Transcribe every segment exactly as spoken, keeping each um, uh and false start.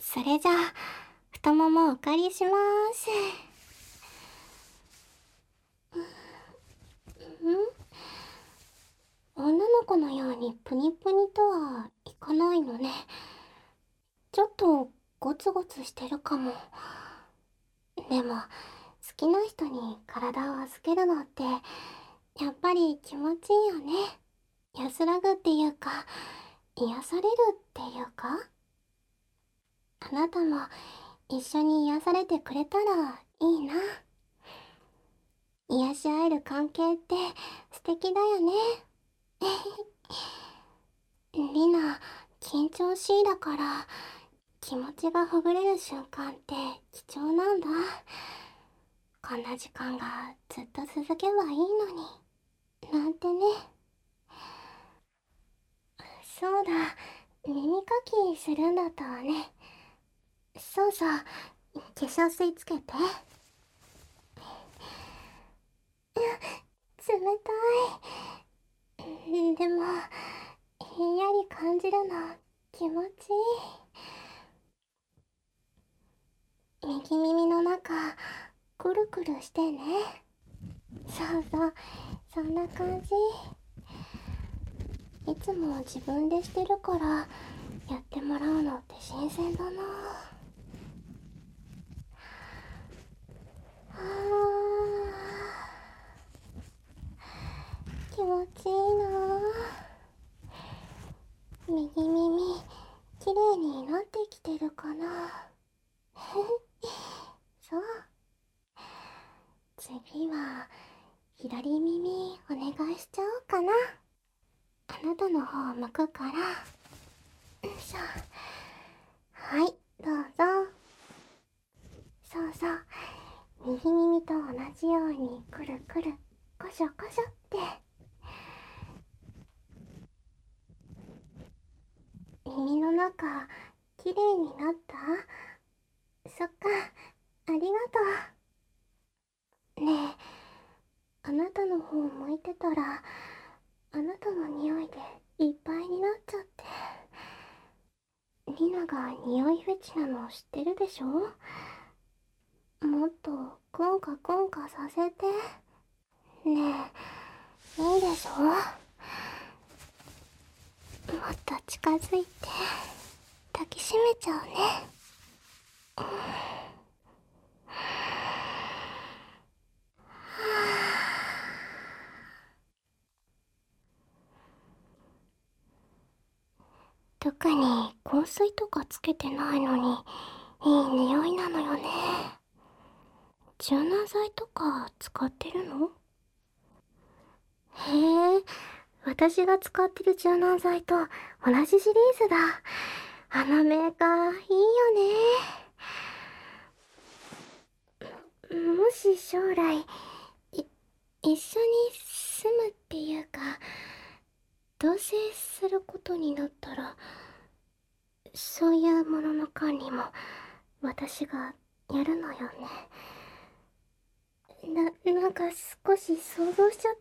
それじゃあ、太ももお借りしまーす。ん女の子のようにプニプニとはいかないのね。ちょっとゴツゴツしてるかも。でも、好きな人に体を預けるのって、やっぱり気持ちいいよね。安らぐっていうか、癒されるっていうか。あなたも一緒に癒されてくれたらいいな。癒し合える関係って素敵だよね。リナ、緊張しいだから気持ちがほぐれる瞬間って貴重なんだ。こんな時間がずっと続けばいいのに、なんてね。そうだ、耳かきするんだったわね。そうそう、化粧水つけて。冷たい。でも、ひんやり感じるの気持ちいい。右耳の中、くるくるしてね。そうそう、そんな感じ。いつも自分でしてるからやってもらうのって新鮮だな。あー、気持ちいいな。右耳きれいになってきてるかな。そう、次は左耳お願いしちゃおうかな。あなたの方向くから。よいしょ。はい、どうぞ。そうそう、右耳と同じようにくるくるこしょこしょって。耳の中きれいになった？そっか、ありがとう。ねえ、あなたの方向いてたらあなたの匂いでいっぱいになっちゃって。リナが匂いフェチなの知ってるでしょ？もっとクンカクンカさせて。ねえ、いいでしょ？もっと近づいて抱きしめちゃうね。特に香水とかつけてないのにいい匂いなのよね。柔軟剤とか使ってるの？へえ、私が使ってる柔軟剤と同じシリーズだ。あのメーカーいいよね。もし将来い一緒に住むっていうか同棲することになったら、そういうものの管理も私がやるのよね。な、なんか少し想像しちゃった。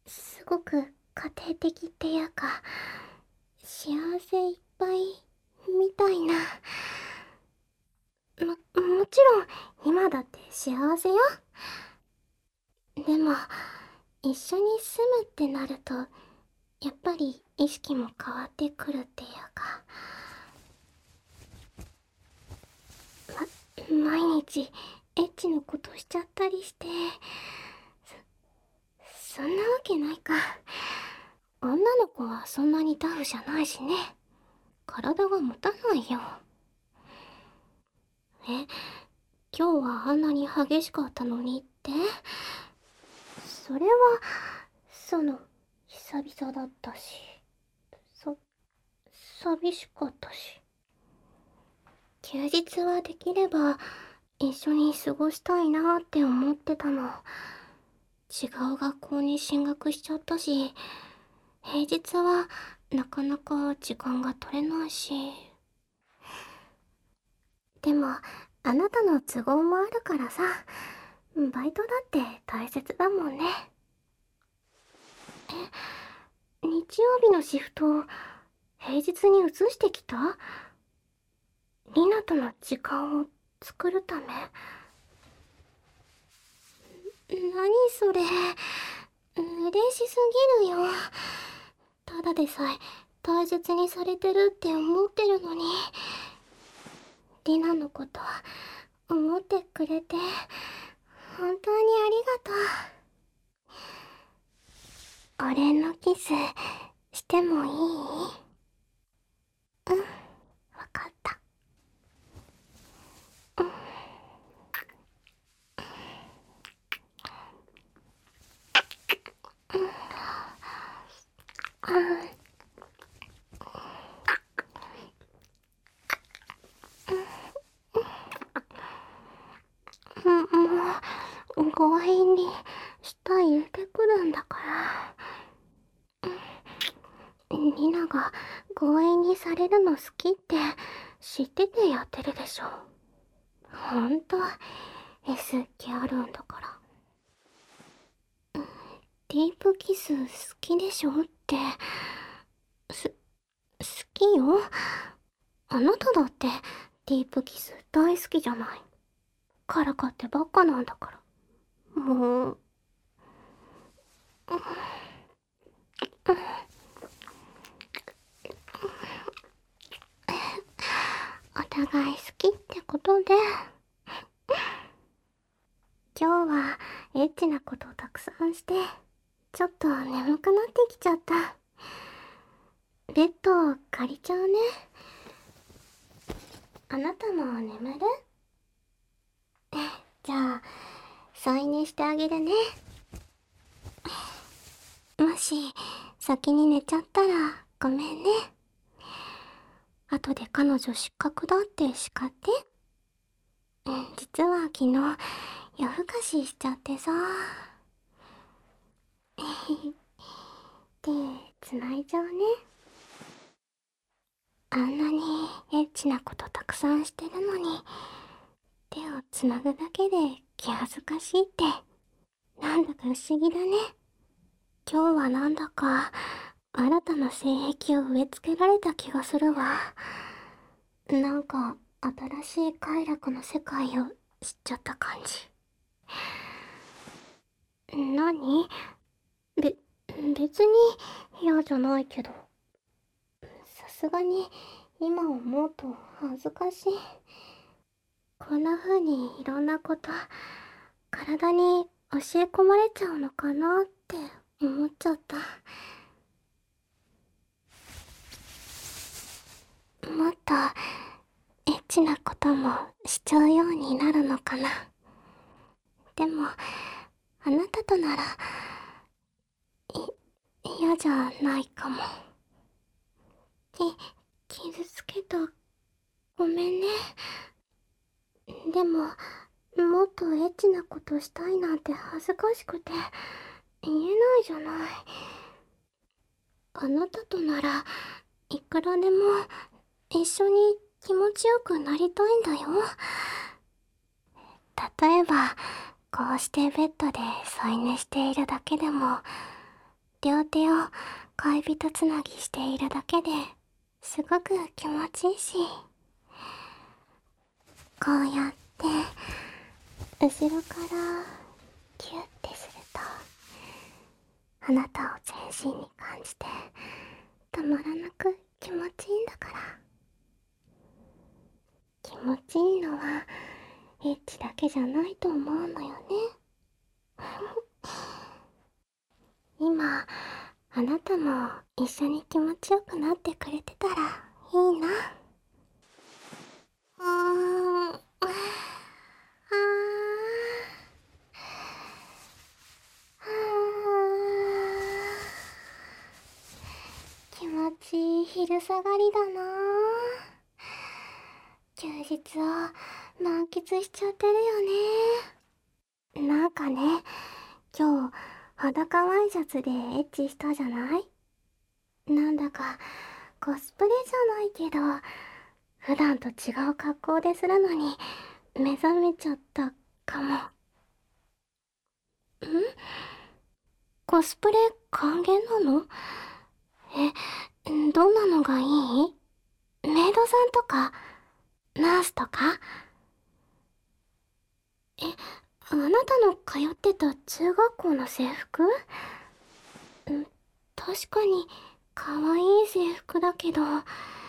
すごく家庭的っていうか、幸せいっぱいみたいな。も、もちろん今だって幸せよ。でも、一緒に住むってなると、やっぱり意識も変わってくるっていうか。ま、毎日エッチのことしちゃったりして、そ、そんなわけないか。女の子はそんなにタフじゃないしね。体が持たないよ。え、今日はあんなに激しかったのにって？それは、その、久々だったし、そ、寂しかったし。休日はできれば、一緒に過ごしたいなって思ってたの。違う学校に進学しちゃったし、平日はなかなか時間が取れないし。でも、あなたの都合もあるからさ、バイトだって大切だもんね。え、日曜日のシフト、平日に移してきた？ リナとの時間を作るため。何それ、嬉しすぎるよ。ただでさえ大切にされてるって思ってるのに。リナのこと思ってくれて本当にありがとう。お礼のキスしてもいい？うん、わかった。うん、うん、うん、もう強引に舌入れてくるんだから。リナが強引にされるの好きって知っててやってるでしょ。ほんと S 気あるんだから。ディープキス好きでしょって。す、好きよ。あなただってディープキス大好きじゃない。からかってばっかなんだから。もう。お互い好きってことで。今日はエッチなことをたくさんして、ちょっと眠くなってきちゃった。ベッドを借りちゃうね。あなたも眠る？じゃあ、添い寝してあげるね。もし、先に寝ちゃったらごめんね。後で彼女失格だって叱って。うん、実は昨日、夜更かししちゃってさ。手、繋いじゃうね。あんなにエッチなことたくさんしてるのに、手をつなぐだけで気恥ずかしいって、なんだか不思議だね。今日はなんだか、新たな性癖を植え付けられた気がするわ。なんか、新しい快楽の世界を知っちゃった感じ。何？べ、別に嫌じゃないけど。さすがに、今思うと恥ずかしい。こんな風にいろんなこと、体に教え込まれちゃうのかなって思っちゃった。もっとエッチなこともしちゃうようになるのかな。でも、あなたとなら、い、嫌じゃないかも。き、傷つけた。ごめんね。でも、もっとエッチなことしたいなんて恥ずかしくて、言えないじゃない。あなたとならいくらでも一緒に気持ちよくなりたいんだよ。例えばこうしてベッドで添い寝しているだけでも、両手を恋人つなぎしているだけですごく気持ちいいし、こうやって後ろからキュッてすると、あなたを全身に感じてたまらなく気持ちいいんだから。気持ちいいのはエッチだけじゃないと思うのよね。今あなたも一緒に気持ちよくなってくれてたらいいな。うーん、あーあー、気持ちいい昼下がりだな。休日を満喫しちゃってるよね。なんかね、今日裸ワイシャツでエッチしたじゃない？なんだかコスプレじゃないけど、普段と違う格好でするのに目覚めちゃったかも。ん？コスプレ還元なの？え、どんなのがいい？メイドさんとか？ ナースとか？え、あなたの通ってた中学校の制服？ん、確かに可愛い制服だけど、う、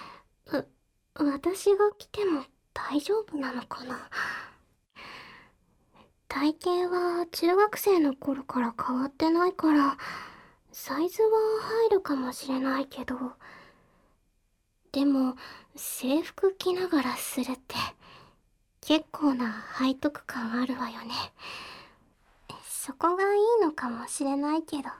私が着ても大丈夫なのかな？体型は中学生の頃から変わってないから、サイズは入るかもしれないけど、でも制服着ながらするって結構な背徳感あるわよね。そこがいいのかもしれないけど。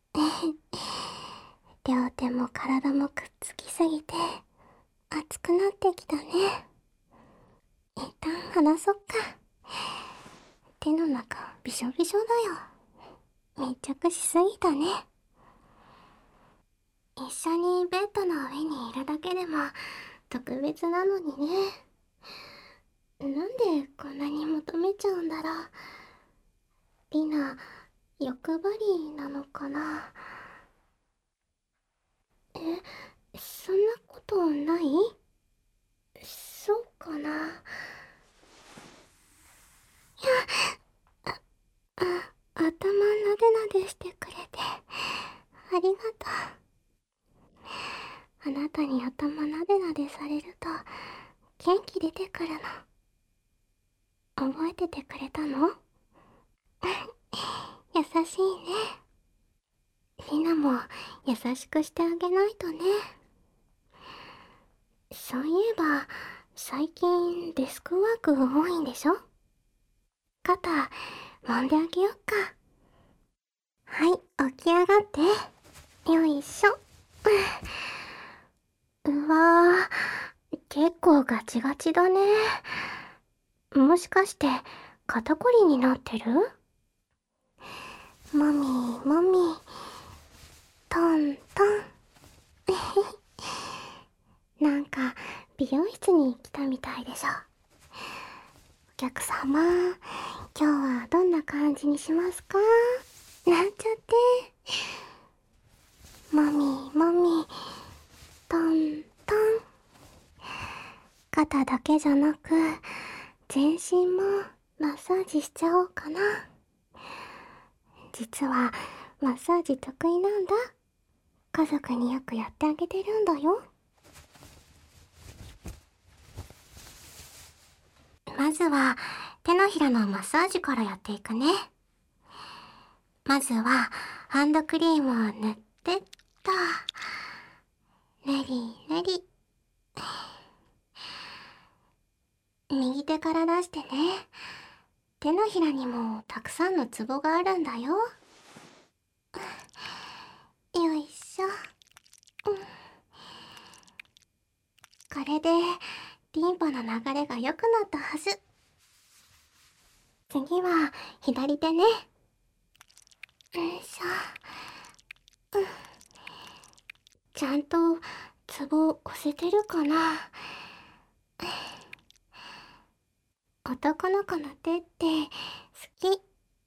両手も体もくっつきすぎて熱くなってきたね。一旦離そっか。手の中びしょびしょだよ。密着しすぎたね。一緒にベッドの上にいるだけでも特別なのにね。なんでこんなに求めちゃうんだろう。リナ、欲張りなのかな？え、そんなことない？そうかな？いや、あ、頭なでなでしてくれてありがとう。あなたに頭なでなでされると元気出てくるの。覚えててくれたの？優しいね。リナも優しくしてあげないとね。そういえば、最近デスクワークが多いんでしょ？肩、揉んであげよっか。はい、起き上がって。よいしょ。うわぁ、結構ガチガチだね。もしかして、肩こりになってる？もみもみ、トントン。なんか、美容室に来たみたいでしょ。お客様、今日はどんな感じにしますか？なんちゃって。もみもみ、トントン。肩だけじゃなく、全身もマッサージしちゃおうかな。実は、マッサージ得意なんだ。家族によくやってあげてるんだよ。まずは、手のひらのマッサージからやっていくね。まずは、ハンドクリームを塗ってっと。ねりねり。右手から出してね。手のひらにもたくさんのツボがあるんだよ。よいしょ。うん、これでリンパの流れが良くなったはず。次は左手ね。よいしょ。うん、ちゃんとツボ押せてるかな？男の子の手って好き。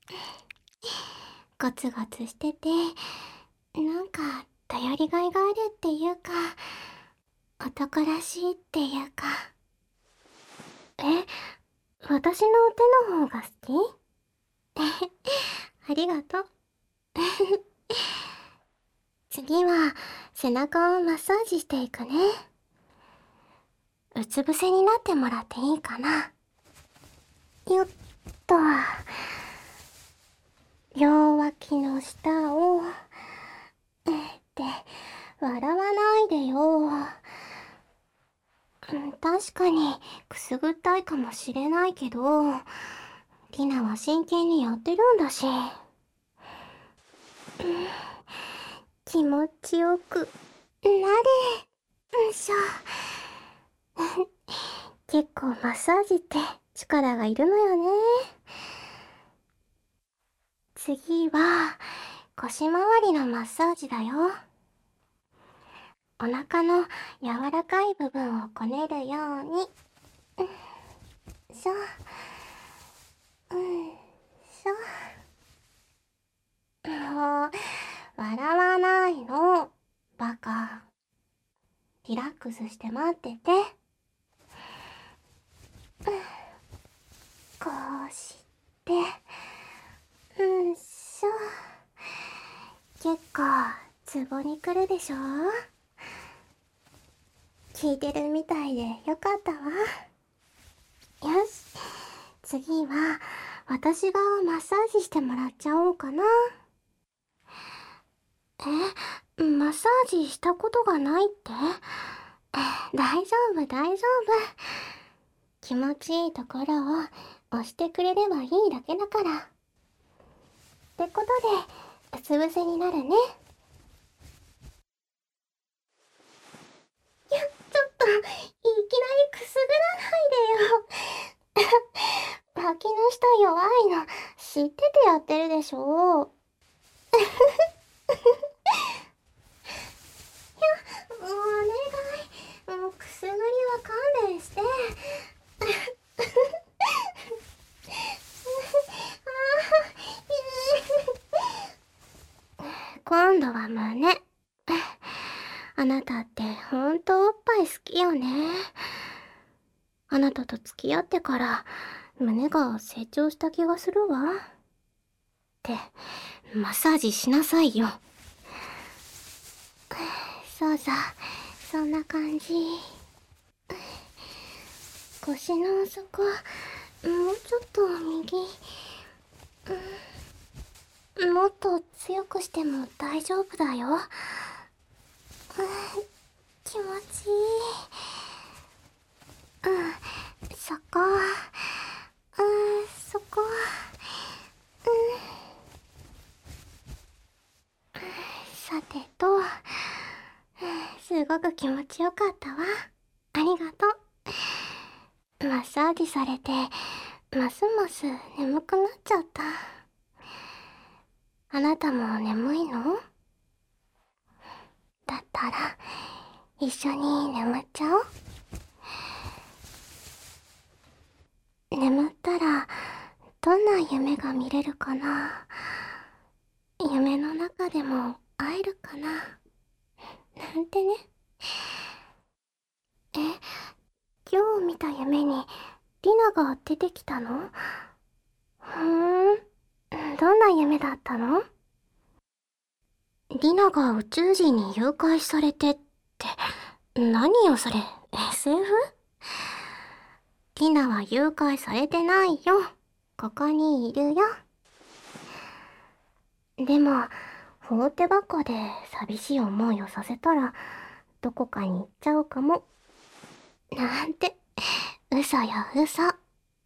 ゴツゴツしてて、なんか頼りがいがあるっていうか、男らしいっていうか。え、私の手の方が好き？ありがとう。次は背中をマッサージしていくね。うつ伏せになってもらっていいかな？よっと。両脇の下を、えって笑わないでよ。うん、確かにくすぐったいかもしれないけど、リナは真剣にやってるんだし。うん、気持ちよくなれ。んしょ。結構マッサージって力がいるのよね。次は腰回りのマッサージだよ。お腹の柔らかい部分をこねるように。うん、しょ。うんしょ。もう笑わないの、バカ。リラックスして待ってて。 ツボに来るでしょ。聞いてるみたいでよかったわ。よし、次は私がマッサージしてもらっちゃおうかな。え、マッサージしたことがないって？大丈夫大丈夫。気持ちいいところを押してくれればいいだけだから。ってことで、うつ伏せになるね。いや、ちょっと、いきなりくすぐらないでよ。脇の下弱いの、知っててやってるでしょ。いや、もうお願い。もうくすぐりは勘弁して。今度は胸。あなたってほんとおっぱい好きよね。あなたと付き合ってから胸が成長した気がするわ。って、マッサージしなさいよ。そうさ、そんな感じ。腰の底、もうちょっと右。もっと強くしても大丈夫だよ。気持ちいい。うん、そこ。うん、そこ。うん。さてと、すごく気持ちよかったわ。ありがとう。マッサージされて、ますます眠くなっちゃった。あなたも眠いの？だったら、一緒に眠っちゃおう。眠ったら、どんな夢が見れるかな。夢の中でも会えるかな。なんてね。え、今日見た夢にリナが出てきたの？ふーん、どんな夢だったの？リナが宇宙人に誘拐されてって、何よそれ、エスエフ？ リナは誘拐されてないよ。ここにいるよ。でも、放ってばっかで寂しい思いをさせたら、どこかに行っちゃうかも。なんて、嘘よ嘘。は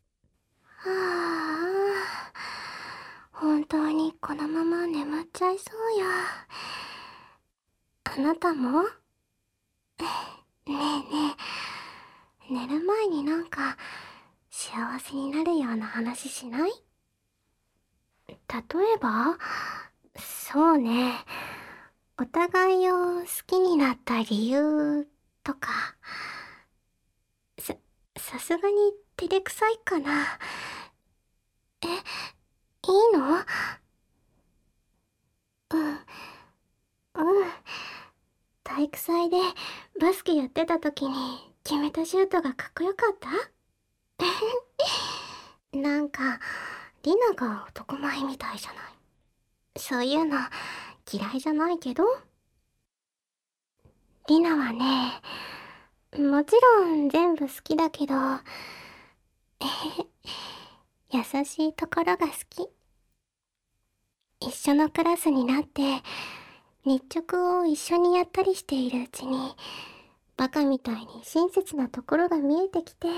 あ、本当にこのまま眠っちゃいそうや。あなたも？ねえねえ、寝る前になんか幸せになるような話しない？例えば？そうね。お互いを好きになった理由とか。さ、さすがに照れくさいかな。え、いいの？うん、うん。体育祭でバスケやってた時に決めたシュートがかっこよかった？なんか、リナが男前みたいじゃない。そういうの嫌いじゃないけど。リナはね、もちろん全部好きだけど、えへへ、優しいところが好き。一緒のクラスになって日直を一緒にやったりしているうちに、バカみたいに親切なところが見えてきて、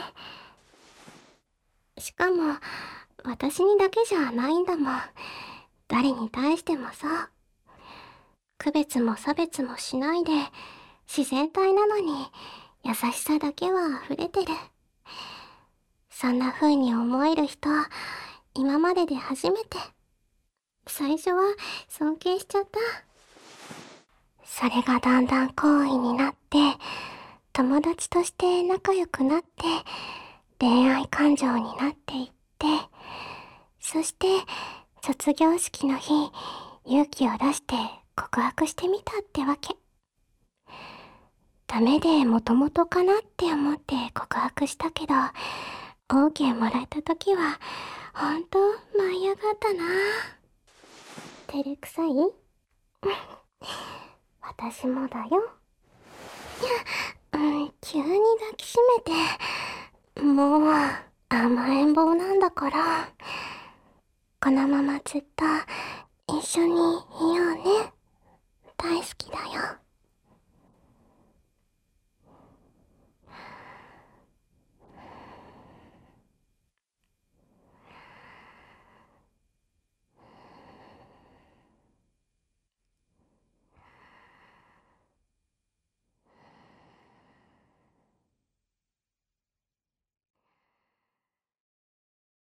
しかも私にだけじゃないんだもん。誰に対してもさ、区別も差別もしないで自然体なのに優しさだけは溢れてる。そんな風に思える人、今までで初めて。最初は尊敬しちゃった。それがだんだん好意になって、友達として仲良くなって、恋愛感情になっていって、そして卒業式の日、勇気を出して告白してみたってわけ。ダメでもともとかなって思って告白したけど、オーケーもらえた時は、ほんと舞い上がったな。照れくさい？ 私もだよ。うん、急に抱きしめて、もう甘えん坊なんだから、このままずっと一緒にいようね。